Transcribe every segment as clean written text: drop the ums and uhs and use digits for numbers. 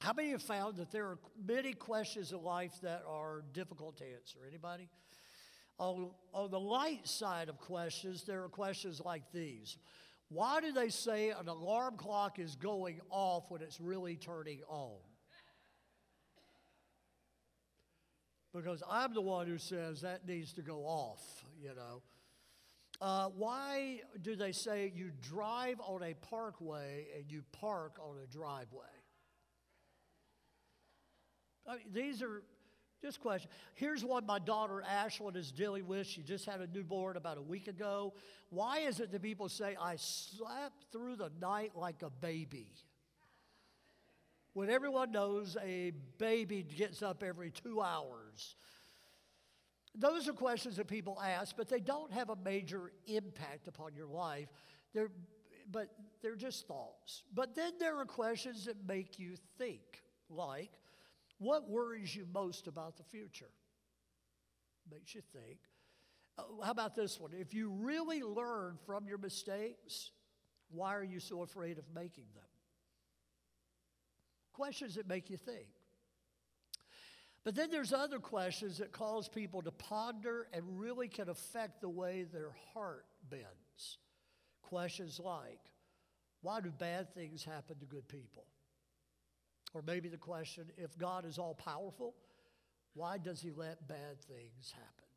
How many have found that there are many questions in life that are difficult to answer? Anybody? On the light side of questions, there are questions like these. Why do they say an alarm clock is going off when it's really turning on? Because I'm the one who says that needs to go off, you know. Why do they say you drive on a parkway and you park on a driveway? I mean, these are just questions. Here's one my daughter Ashlyn is dealing with. She just had a newborn about a week ago. Why is it that people say, I slept through the night like a baby? When everyone knows a baby gets up every 2 hours. Those are questions that people ask, but they don't have a major impact upon your life. But they're just thoughts. But then there are questions that make you think, like, what worries you most about the future? Makes you think. How about this one? If you really learn from your mistakes, why are you so afraid of making them? Questions that make you think. But then there's other questions that cause people to ponder and really can affect the way their heart bends. Questions like, why do bad things happen to good people? Or maybe the question, if God is all powerful, why does he let bad things happen?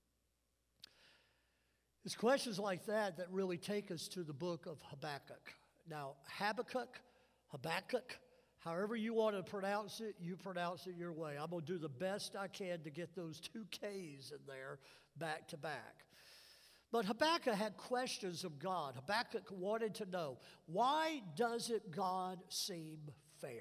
It's questions like that that really take us to the book of Habakkuk. Now, Habakkuk, however you want to pronounce it, you pronounce it your way. I'm going to do the best I can to get those 2 Ks in there back to back. But Habakkuk had questions of God. Habakkuk wanted to know, why doesn't God seem fair?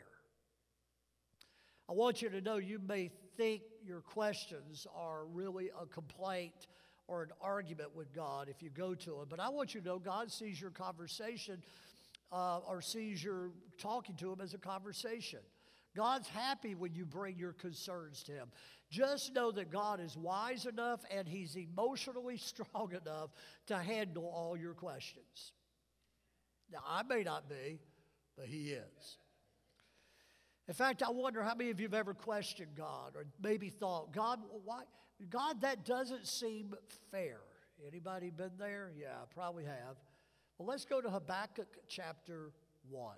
I want you to know you may think your questions are really a complaint or an argument with God if you go to him. But I want you to know God sees your conversation or sees your talking to him as a conversation. God's happy when you bring your concerns to him. Just know that God is wise enough and he's emotionally strong enough to handle all your questions. Now, I may not be, but he is. In fact, I wonder how many of you have ever questioned God or maybe thought, God, why? God, that doesn't seem fair. Anybody been there? Yeah, I probably have. Well, let's go to Habakkuk chapter 1.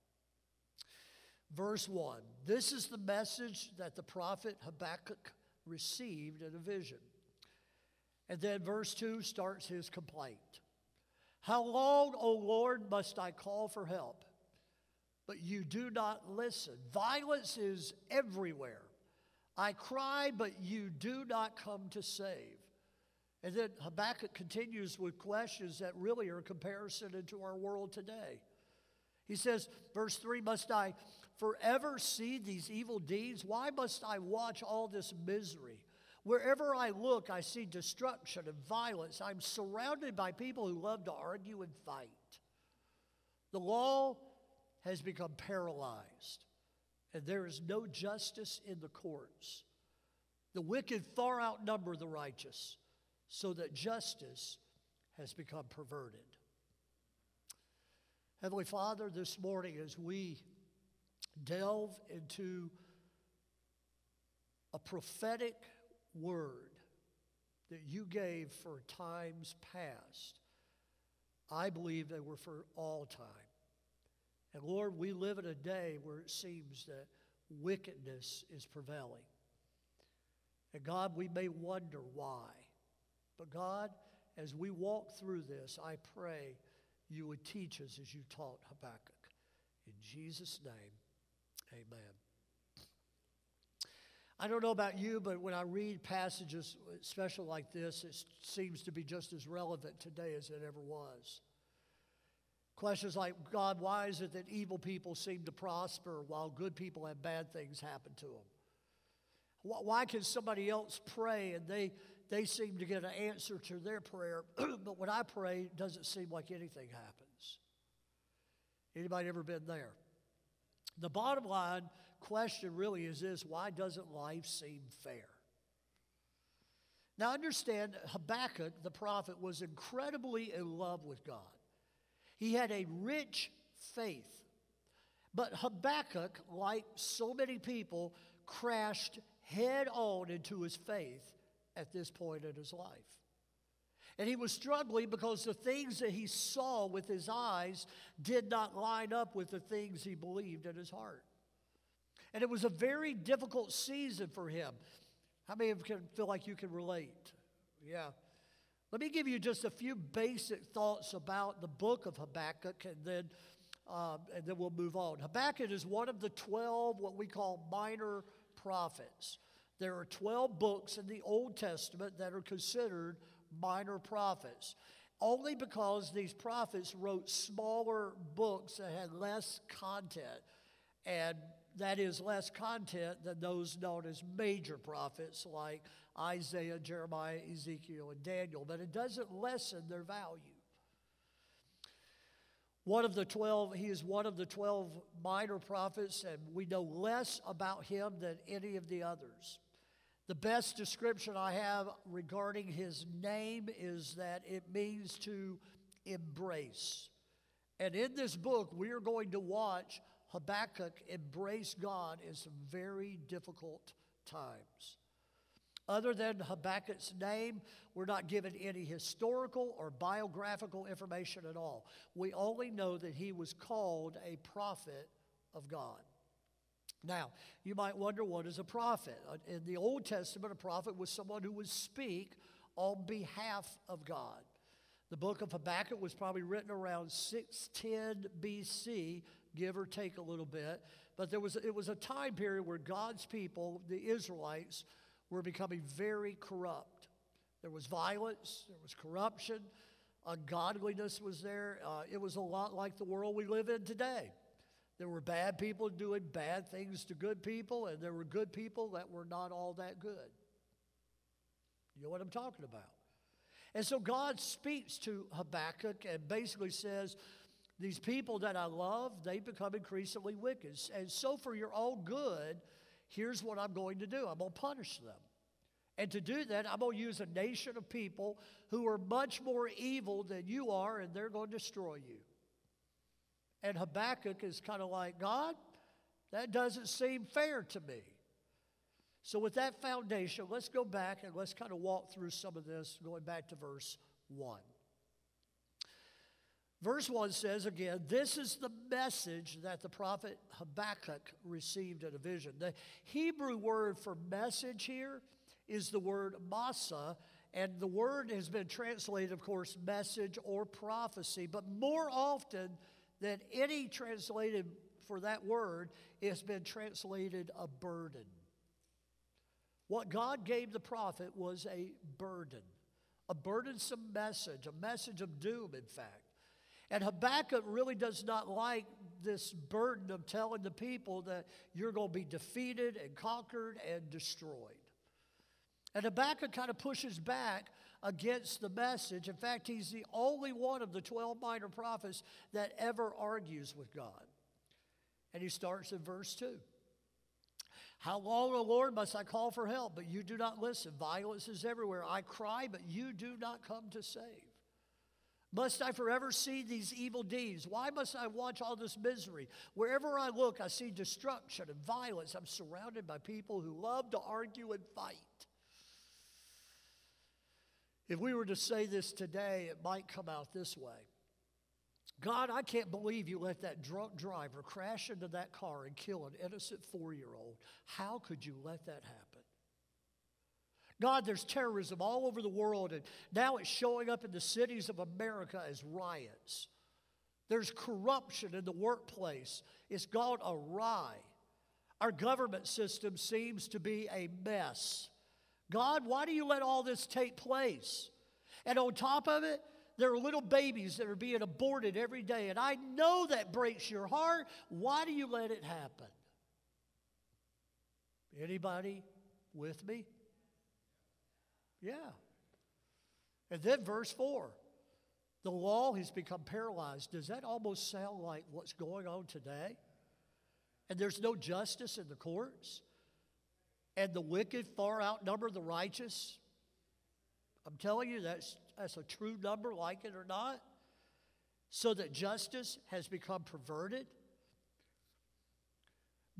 Verse 1. This is the message that the prophet Habakkuk received in a vision. And then verse 2 starts his complaint. How long, O Lord, must I call for help? But you do not listen. Violence is everywhere. I cry, but you do not come to save. And then Habakkuk continues with questions that really are a comparison into our world today. He says, verse 3, must I forever see these evil deeds? Why must I watch all this misery? Wherever I look, I see destruction and violence. I'm surrounded by people who love to argue and fight. The law has become paralyzed, and there is no justice in the courts. The wicked far outnumber the righteous, so that justice has become perverted. Heavenly Father, this morning as we delve into a prophetic word that you gave for times past, I believe they were for all time. And Lord, we live in a day where it seems that wickedness is prevailing. And God, we may wonder why. But God, as we walk through this, I pray you would teach us as you taught Habakkuk. In Jesus' name, amen. I don't know about you, but when I read passages, especially like this, it seems to be just as relevant today as it ever was. Questions like, God, why is it that evil people seem to prosper while good people have bad things happen to them? Why can somebody else pray and they seem to get an answer to their prayer, but when I pray, it doesn't seem like anything happens? Anybody ever been there? The bottom line question really is this: why doesn't life seem fair? Now understand, Habakkuk, the prophet, was incredibly in love with God. He had a rich faith. But Habakkuk, like so many people, crashed head on into his faith at this point in his life. And he was struggling because the things that he saw with his eyes did not line up with the things he believed in his heart. And it was a very difficult season for him. How many of you can feel like you can relate? Yeah. Let me give you just a few basic thoughts about the book of Habakkuk, and then we'll move on. Habakkuk is one of the 12 what we call minor prophets. There are 12 books in the Old Testament that are considered minor prophets, only because these prophets wrote smaller books that had less content, and that is less content than those known as major prophets like Isaiah, Jeremiah, Ezekiel, and Daniel, but it doesn't lessen their value. He is one of the 12 minor prophets, and we know less about him than any of the others. The best description I have regarding his name is that it means to embrace. And in this book, we are going to watch Habakkuk embrace God in some very difficult times. Other than Habakkuk's name, we're not given any historical or biographical information at all. We only know that he was called a prophet of God. Now, you might wonder, what is a prophet? In the Old Testament, a prophet was someone who would speak on behalf of God. The book of Habakkuk was probably written around 610 BC, give or take a little bit. But it was a time period where God's people, the Israelites, were becoming very corrupt. There was violence, there was corruption, ungodliness was there. It was a lot like the world we live in today. There were bad people doing bad things to good people, and there were good people that were not all that good. You know what I'm talking about? And so God speaks to Habakkuk and basically says, these people that I love, they become increasingly wicked. And so for your own good, here's what I'm going to do. I'm going to punish them. And to do that, I'm going to use a nation of people who are much more evil than you are, and they're going to destroy you. And Habakkuk is kind of like, God, that doesn't seem fair to me. So with that foundation, let's go back and let's kind of walk through some of this, going back to verse 1. Verse 1 says again, this is the message that the prophet Habakkuk received in a vision. The Hebrew word for message here is the word masa, and the word has been translated, of course, message or prophecy, but more often than any translated for that word, it's been translated a burden. What God gave the prophet was a burden, a burdensome message, a message of doom, in fact. And Habakkuk really does not like this burden of telling the people that you're going to be defeated and conquered and destroyed. And Habakkuk kind of pushes back against the message. In fact, he's the only one of the 12 minor prophets that ever argues with God. And he starts in verse 2. How long, O Lord, must I call for help, but you do not listen? Violence is everywhere. I cry, but you do not come to save. Must I forever see these evil deeds? Why must I watch all this misery? Wherever I look, I see destruction and violence. I'm surrounded by people who love to argue and fight. If we were to say this today, it might come out this way. God, I can't believe you let that drunk driver crash into that car and kill an innocent 4-year-old. How could you let that happen? God, there's terrorism all over the world, and now it's showing up in the cities of America as riots. There's corruption in the workplace. It's gone awry. Our government system seems to be a mess. God, why do you let all this take place? And on top of it, there are little babies that are being aborted every day, and I know that breaks your heart. Why do you let it happen? Anybody with me? Yeah. And then verse 4. The law has become paralyzed. Does that almost sound like what's going on today? And there's no justice in the courts? And the wicked far outnumber the righteous? I'm telling you, that's a true number, like it or not. So that justice has become perverted.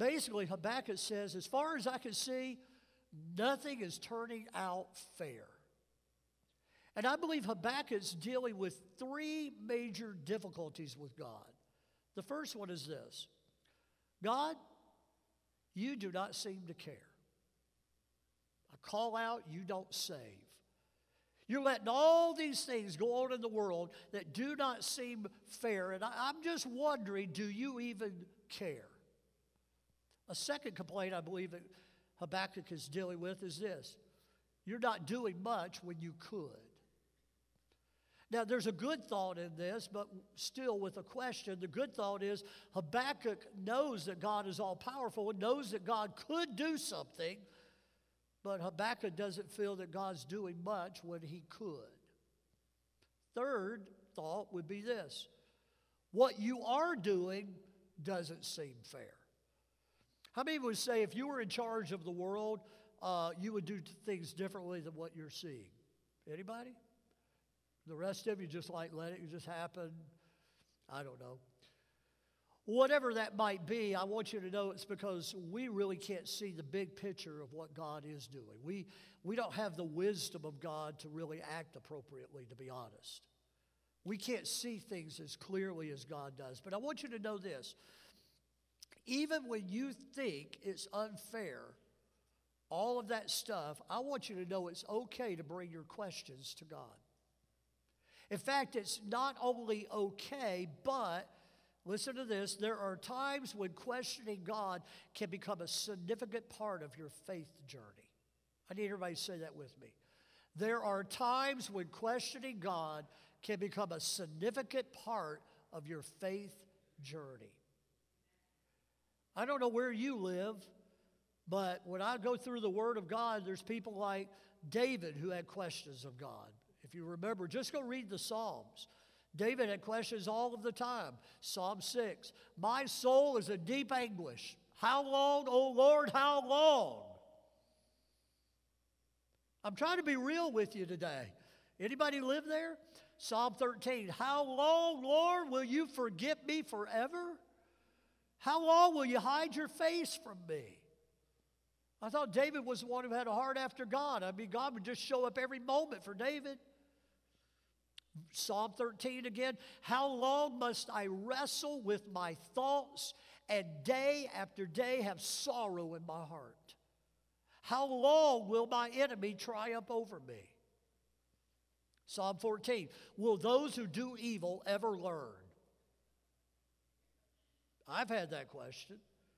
Basically, Habakkuk says, as far as I can see, nothing is turning out fair. And I believe Habakkuk's dealing with three major difficulties with God. The first one is this: God, you do not seem to care. I call out, you don't save. You're letting all these things go on in the world that do not seem fair. And I'm just wondering, do you even care? A second complaint I believe that Habakkuk is dealing with is this: you're not doing much when you could. Now, there's a good thought in this, but still with a question. The good thought is Habakkuk knows that God is all-powerful and knows that God could do something, but Habakkuk doesn't feel that God's doing much when he could. Third thought would be this: what you are doing doesn't seem fair. How many would say if you were in charge of the world, you would do things differently than what you're seeing? Anybody? The rest of you just like let it just happen? I don't know. Whatever that might be, I want you to know it's because we really can't see the big picture of what God is doing. We don't have the wisdom of God to really act appropriately, to be honest. We can't see things as clearly as God does. But I want you to know this: even when you think it's unfair, all of that stuff, I want you to know it's okay to bring your questions to God. In fact, it's not only okay, but listen to this: there are times when questioning God can become a significant part of your faith journey. I need everybody to say that with me. There are times when questioning God can become a significant part of your faith journey. I don't know where you live, but when I go through the Word of God, there's people like David who had questions of God. If you remember, just go read the Psalms. David had questions all of the time. Psalm 6, my soul is in deep anguish. How long, O Lord, how long? I'm trying to be real with you today. Anybody live there? Psalm 13, how long, Lord, will you forget me forever? How long will you hide your face from me? I thought David was the one who had a heart after God. I mean, God would just show up every moment for David. Psalm 13 again, how long must I wrestle with my thoughts and day after day have sorrow in my heart? How long will my enemy triumph over me? Psalm 14, will those who do evil ever learn? I've had that question.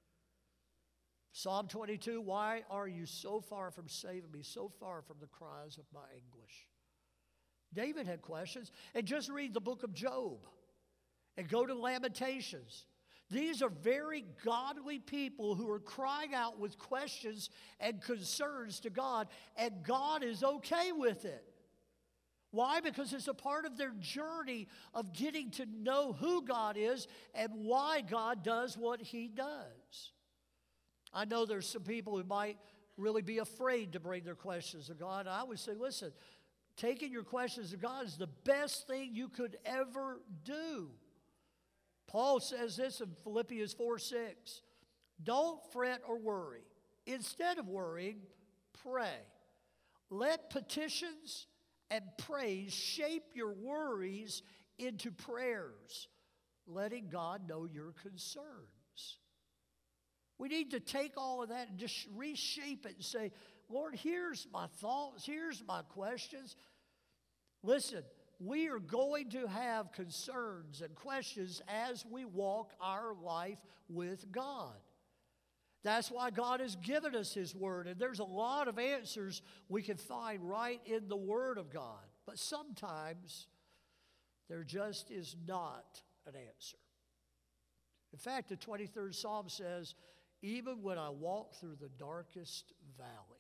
Psalm 22, why are you so far from saving me, so far from the cries of my anguish? David had questions. And just read the book of Job and go to Lamentations. These are very godly people who are crying out with questions and concerns to God, and God is okay with it. Why? Because it's a part of their journey of getting to know who God is and why God does what He does. I know there's some people who might really be afraid to bring their questions to God. I would say, listen, taking your questions to God is the best thing you could ever do. Paul says this in Philippians 4:6. Don't fret or worry. Instead of worrying, pray. Let petitions and praise shape your worries into prayers, letting God know your concerns. We need to take all of that and just reshape it and say, Lord, here's my thoughts, here's my questions. Listen, we are going to have concerns and questions as we walk our life with God. That's why God has given us His Word, and there's a lot of answers we can find right in the Word of God. But sometimes there just is not an answer. In fact, the 23rd Psalm says, even when I walk through the darkest valley.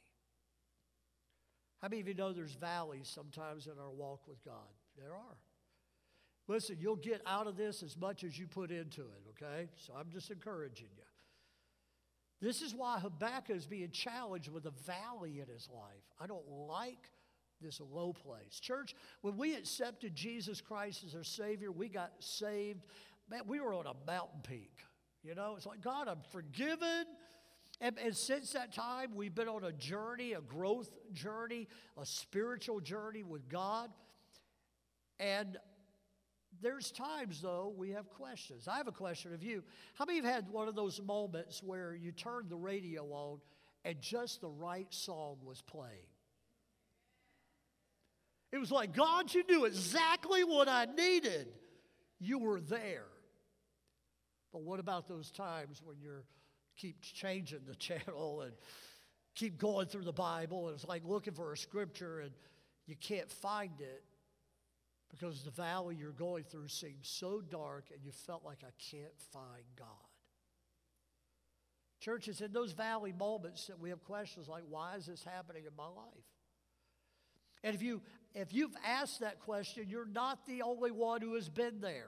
How many of you know there's valleys sometimes in our walk with God? There are. Listen, you'll get out of this as much as you put into it, okay? So I'm just encouraging you. This is why Habakkuk is being challenged with a valley in his life. I don't like this low place. Church, when we accepted Jesus Christ as our Savior, we got saved. Man, we were on a mountain peak. You know, it's like, God, I'm forgiven. And since that time, we've been on a journey, a growth journey, a spiritual journey with God. And there's times, though, we have questions. I have a question of you. How many of you have had one of those moments where you turned the radio on and just the right song was playing? It was like, God, you knew exactly what I needed. You were there. But what about those times when you keep changing the channel and keep going through the Bible, and it's like looking for a scripture and you can't find it because the valley you're going through seems so dark and you felt like, I can't find God. Church, it's in those valley moments that we have questions like, why is this happening in my life? And if you've asked that question, you're not the only one who has been there.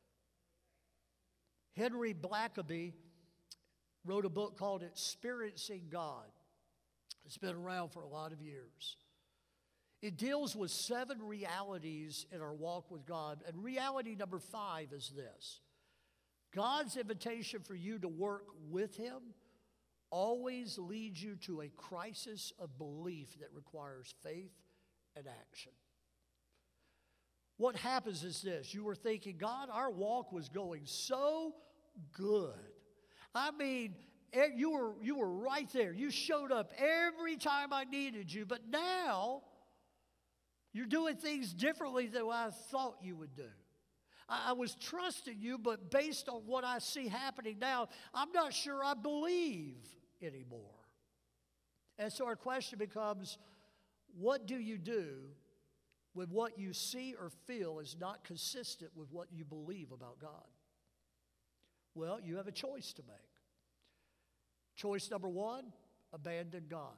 Henry Blackaby wrote a book called Experiencing God. It's been around for a lot of years. It deals with 7 realities in our walk with God. And reality number 5 is this: God's invitation for you to work with Him always leads you to a crisis of belief that requires faith and action. What happens is this: you were thinking, God, our walk was going so good. I mean, you were right there. You showed up every time I needed you, but now you're doing things differently than what I thought you would do. I was trusting you, but based on what I see happening now, I'm not sure I believe anymore. And so our question becomes, what do you do when what you see or feel is not consistent with what you believe about God? Well, you have a choice to make. Choice number 1, abandon God.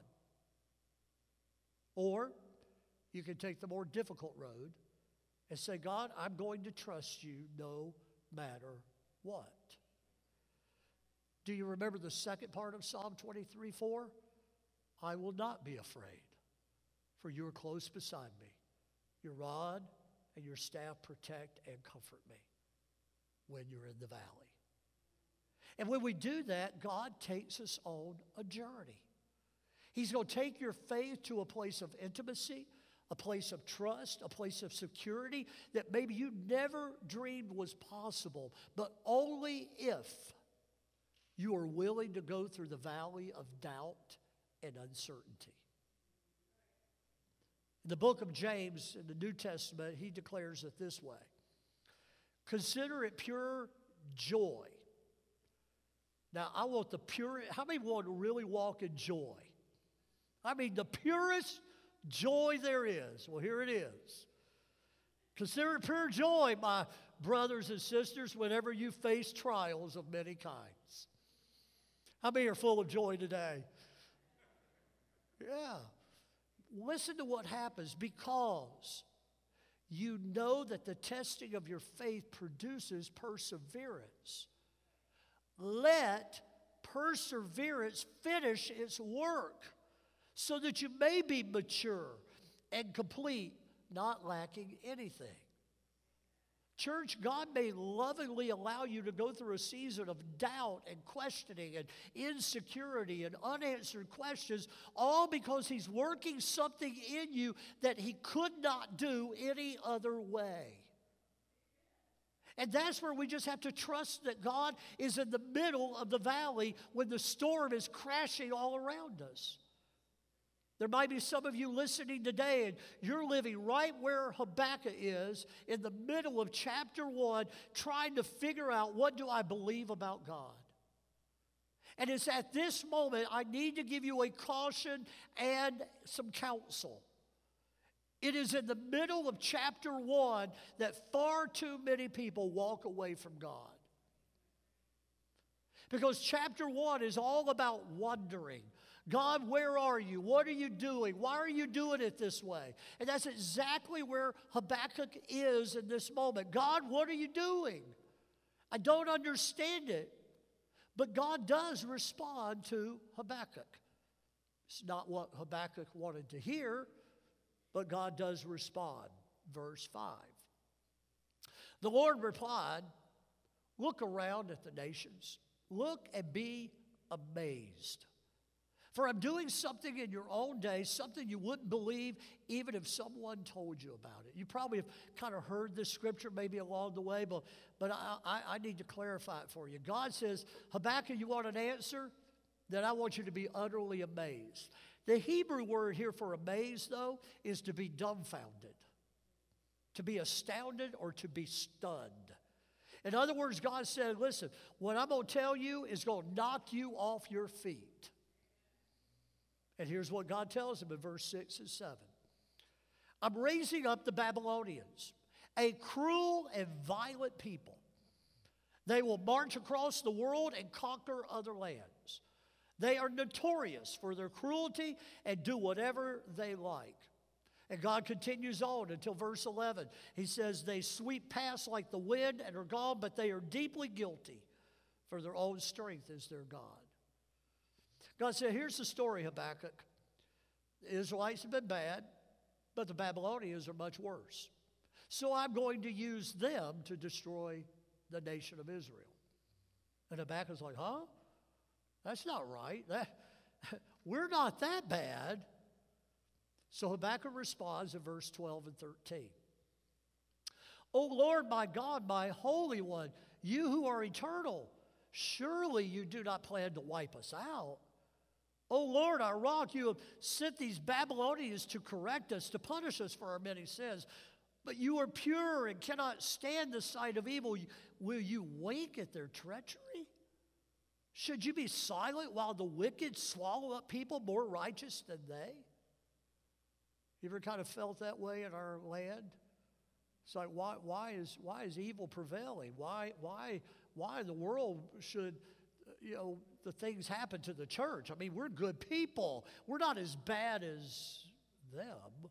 Or you can take the more difficult road and say, God, I'm going to trust you no matter what. Do you remember the second part of Psalm 23:4? I will not be afraid, for you are close beside me. Your rod and your staff protect and comfort me when you're in the valley. And when we do that, God takes us on a journey. He's going to take your faith to a place of intimacy, a place of trust, a place of security that maybe you never dreamed was possible, but only if you are willing to go through the valley of doubt and uncertainty. In the book of James, in the New Testament, he declares it this way: consider it pure joy. Now, I want the pure, how many want to really walk in joy? I mean, the purest joy there is. Well, here it is. Consider it pure joy, my brothers and sisters, whenever you face trials of many kinds. How many are full of joy today? Yeah. Listen to what happens, because you know that the testing of your faith produces perseverance. Let perseverance finish its work, so that you may be mature and complete, not lacking anything. Church, God may lovingly allow you to go through a season of doubt and questioning and insecurity and unanswered questions, all because He's working something in you that He could not do any other way. And that's where we just have to trust that God is in the middle of the valley when the storm is crashing all around us. There might be some of you listening today, and you're living right where Habakkuk is, in the middle of chapter 1, trying to figure out, what do I believe about God? And it's at this moment I need to give you a caution and some counsel. It is in the middle of chapter 1 that far too many people walk away from God. Because chapter 1 is all about wondering. God, where are you? What are you doing? Why are you doing it this way? And that's exactly where Habakkuk is in this moment. God, what are you doing? I don't understand it. But God does respond to Habakkuk. It's not what Habakkuk wanted to hear, but God does respond. Verse 5. The Lord replied, look around at the nations. Look and be amazed. For I'm doing something in your own day, something you wouldn't believe even if someone told you about it. You probably have kind of heard this scripture maybe along the way, but I need to clarify it for you. God says, Habakkuk, you want an answer? Then I want you to be utterly amazed. The Hebrew word here for amazed, though, is to be dumbfounded, to be astounded, or to be stunned. In other words, God said, listen, what I'm going to tell you is going to knock you off your feet. And here's what God tells him in verse 6 and 7. I'm raising up the Babylonians, a cruel and violent people. They will march across the world and conquer other lands. They are notorious for their cruelty and do whatever they like. And God continues on until verse 11. He says, they sweep past like the wind and are gone, but they are deeply guilty, for their own strength is their God. God said, here's the story, Habakkuk. The Israelites have been bad, but the Babylonians are much worse. So I'm going to use them to destroy the nation of Israel. And Habakkuk's like, huh? That's not right. We're not that bad. So Habakkuk responds in verse 12 and 13. O Lord, my God, my Holy One, you who are eternal, surely you do not plan to wipe us out. O Lord, our rock, you have sent these Babylonians to correct us, to punish us for our many sins. But you are pure and cannot stand the sight of evil. Will you wink at their treachery? Should you be silent while the wicked swallow up people more righteous than they? You ever kind of felt that way in our land? It's like, why is evil prevailing? Why in the world should, the things happen to the church? I mean, we're good people. We're not as bad as them.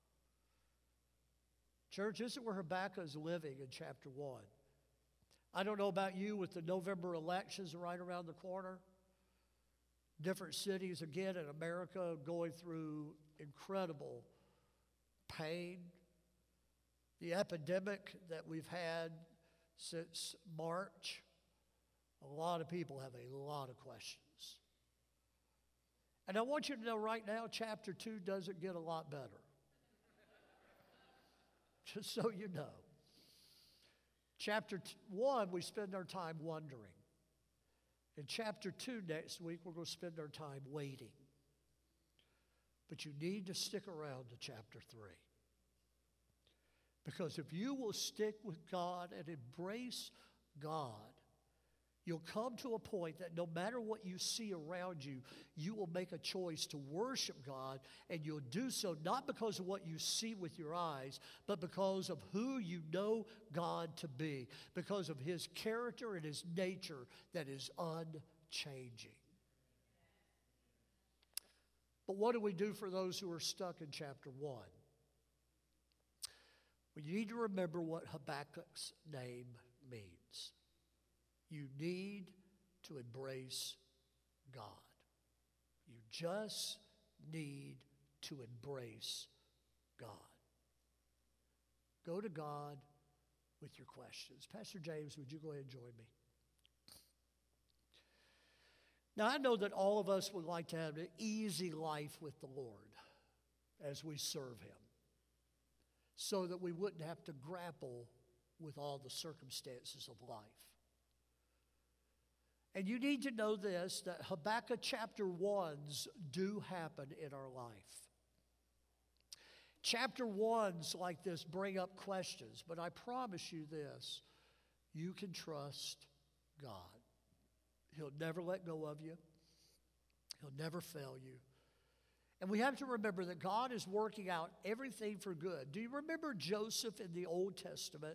Church, this is where Habakkuk is living in chapter 1. I don't know about you, with the November elections right around the corner. Different cities, again, in America going through incredible pain. The epidemic that we've had since March, a lot of people have a lot of questions. And I want you to know right now, chapter 2 doesn't get a lot better. Just so you know. Chapter 1, we spend our time wondering. In chapter 2 next week, we're going to spend our time waiting. But you need to stick around to chapter 3. Because if you will stick with God and embrace God, you'll come to a point that no matter what you see around you, you will make a choice to worship God, and you'll do so not because of what you see with your eyes, but because of who you know God to be, because of His character and His nature that is unchanging. But what do we do for those who are stuck in chapter 1? Well, you need to remember what Habakkuk's name means. You need to embrace God. You just need to embrace God. Go to God with your questions. Pastor James, would you go ahead and join me? Now, I know that all of us would like to have an easy life with the Lord as we serve Him, so that we wouldn't have to grapple with all the circumstances of life. And you need to know this, that Habakkuk chapter 1s do happen in our life. Chapter 1s like this bring up questions, but I promise you this, you can trust God. He'll never let go of you. He'll never fail you. And we have to remember that God is working out everything for good. Do you remember Joseph in the Old Testament?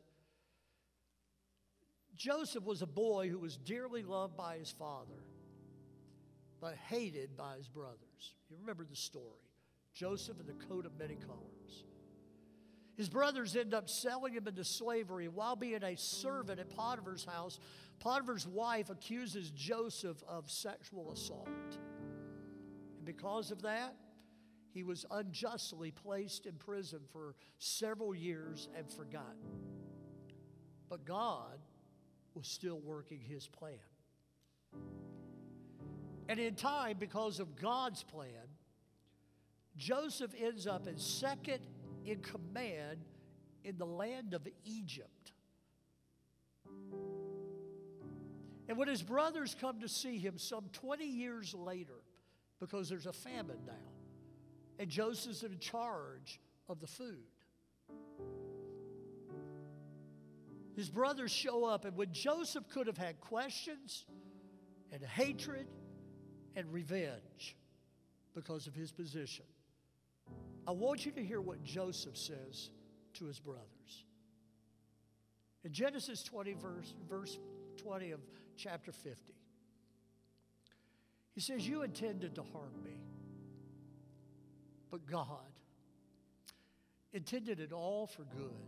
Joseph was a boy who was dearly loved by his father, but hated by his brothers. You remember the story. Joseph in the coat of many colors. His brothers end up selling him into slavery. While being a servant at Potiphar's house, Potiphar's wife accuses Joseph of sexual assault. And because of that, he was unjustly placed in prison for several years and forgotten. But God was still working His plan. And in time, because of God's plan, Joseph ends up in second in command in the land of Egypt. And when his brothers come to see him some 20 years later, because there's a famine now, and Joseph's in charge of the food, his brothers show up, and when Joseph could have had questions and hatred and revenge because of his position, I want you to hear what Joseph says to his brothers. In Genesis 20, verse 20 of chapter 50, he says, "You intended to harm me, but God intended it all for good.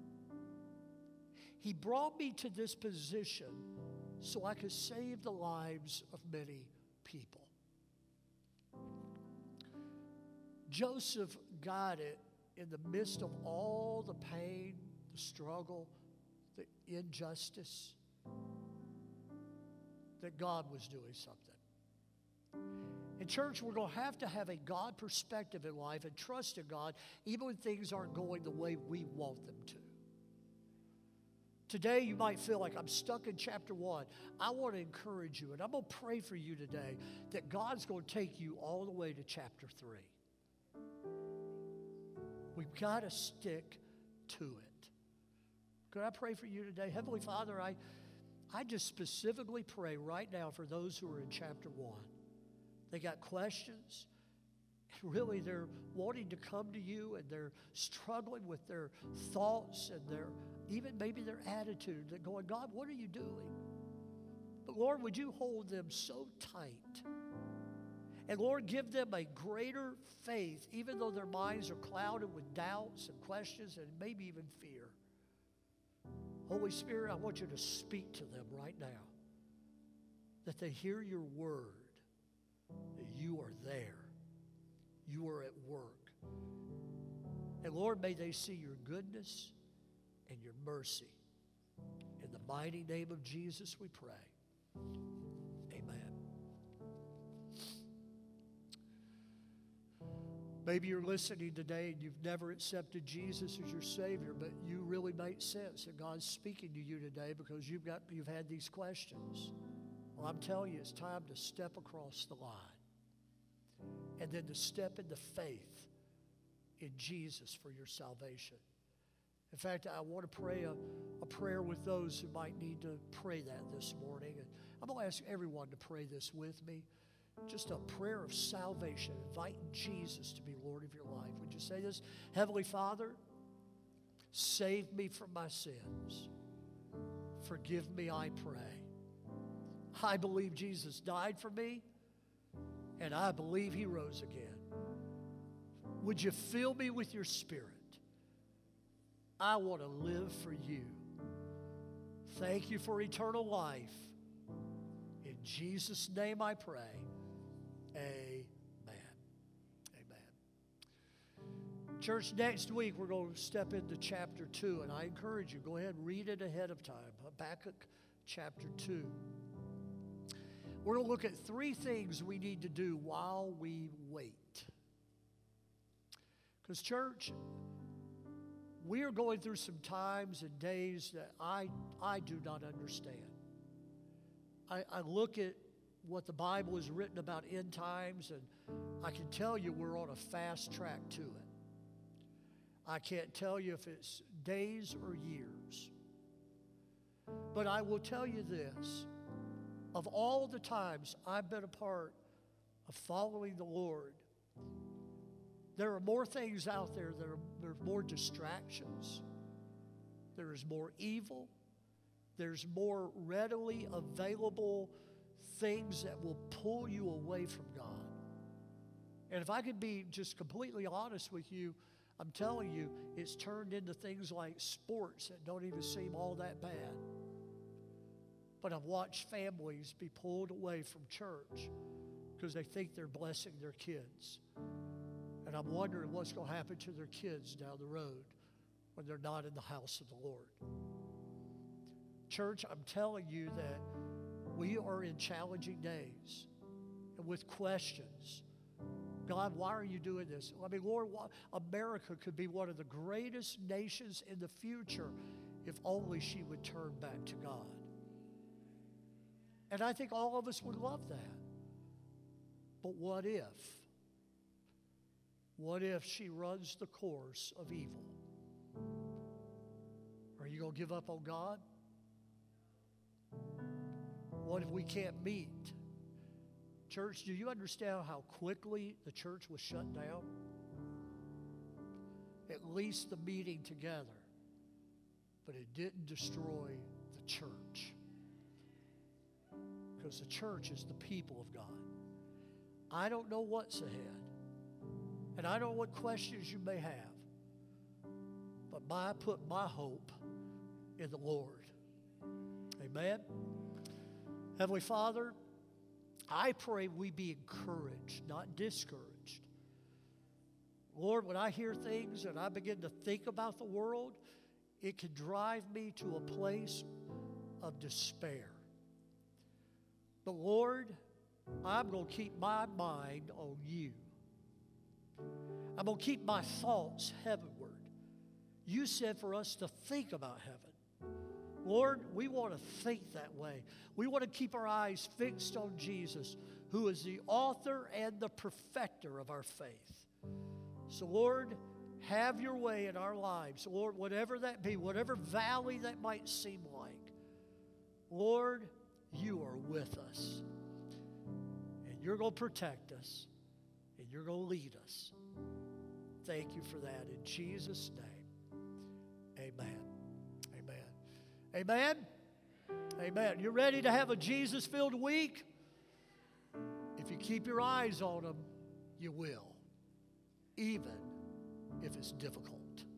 He brought me to this position so I could save the lives of many people." Joseph got it in the midst of all the pain, the struggle, the injustice, that God was doing something. In church, we're going to have a God perspective in life and trust in God even when things aren't going the way we want them to. Today, you might feel like I'm stuck in chapter 1. I want to encourage you, and I'm going to pray for you today that God's going to take you all the way to chapter 3. We've got to stick to it. Could I pray for you today? Heavenly Father, I just specifically pray right now for those who are in chapter 1. They got questions. And really, they're wanting to come to you, and they're struggling with their thoughts and even maybe their attitude. They're going, "God, what are you doing?" But Lord, would you hold them so tight? And Lord, give them a greater faith, even though their minds are clouded with doubts and questions and maybe even fear. Holy Spirit, I want you to speak to them right now, that they hear your word, that you are there, you are at work. And Lord, may they see your goodness and your mercy. In the mighty name of Jesus we pray. Amen. Maybe you're listening today and you've never accepted Jesus as your Savior, but you really make sense that God's speaking to you today because you've had these questions. Well, I'm telling you, it's time to step across the line and then to step into faith in Jesus for your salvation. In fact, I want to pray a prayer with those who might need to pray that this morning. And I'm going to ask everyone to pray this with me. Just a prayer of salvation, inviting Jesus to be Lord of your life. Would you say this? Heavenly Father, save me from my sins. Forgive me, I pray. I believe Jesus died for me, and I believe he rose again. Would you fill me with your Spirit? I want to live for you. Thank you for eternal life. In Jesus' name I pray. Amen. Amen. Church, next week we're going to step into chapter 2, and I encourage you, go ahead and read it ahead of time. Habakkuk chapter 2. We're going to look at 3 things we need to do while we wait. Because, church, we are going through some times and days that I do not understand. I look at what the Bible has written about end times, and I can tell you we're on a fast track to it. I can't tell you if it's days or years. But I will tell you this. Of all the times I've been a part of following the Lord, there are more things out there. There are more distractions. There is more evil. There's more readily available things that will pull you away from God. And if I could be just completely honest with you, I'm telling you, it's turned into things like sports that don't even seem all that bad. But I've watched families be pulled away from church because they think they're blessing their kids. And I'm wondering what's going to happen to their kids down the road when they're not in the house of the Lord. Church, I'm telling you that We are in challenging days and with questions. God, why are you doing this? I mean, Lord, America could be one of the greatest nations in the future if only she would turn back to God. And I think all of us would love that. But what if? What if she runs the course of evil? Are you going to give up on God? What if we can't meet? Church, do you understand how quickly the church was shut down? At least the meeting together. But it didn't destroy the church. Because the church is the people of God. I don't know what's ahead. And I don't know what questions you may have. But I put my hope in the Lord. Amen. Heavenly Father, I pray we be encouraged, not discouraged. Lord, when I hear things and I begin to think about the world, it can drive me to a place of despair. But Lord, I'm going to keep my mind on you. I'm going to keep my thoughts heavenward. You said for us to think about heaven. Lord, we want to think that way. We want to keep our eyes fixed on Jesus, who is the author and the perfecter of our faith. So, Lord, have your way in our lives. Lord, whatever that be, whatever valley that might seem like, Lord, you are with us. And you're going to protect us. And you're going to lead us. Thank you for that. In Jesus' name, amen. Amen? Amen. You ready to have a Jesus-filled week? If you keep your eyes on Him, you will. Even if it's difficult.